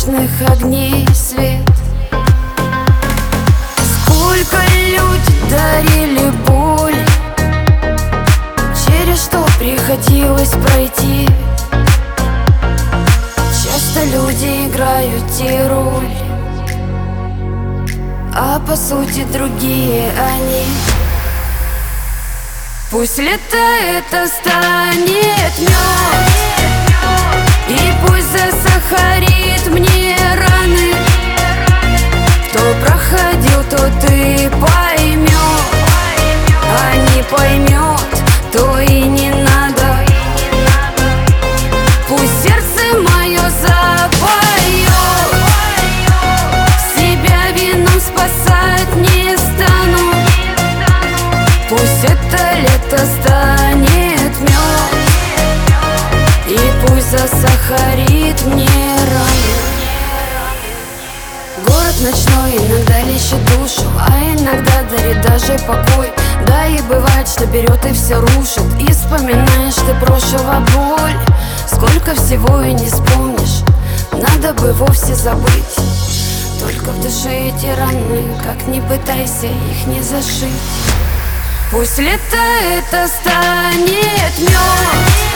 уличных огней свет. Сколько люди дарили боль, через что приходилось пройти. Часто люди играют те роли, а по сути другие они. Пусть лето это станет мед, и пусть засахарит мне раны. Кто проходил, тот и поймет, а не поймет, то и не надо. Пусть сердце мое запоет, себя вином спасать не стану. Пусть это лето станет мед, и пусть засахарит мне раны. Город ночной иногда лечит душу, а иногда дарит даже покой. Да и бывает, что берет и все рушит, и вспоминаешь ты прошлого боль. Сколько всего и не вспомнишь, надо бы вовсе забыть. Только в душе эти раны, как ни пытайся их не зашить. Пусть лето это станет мед,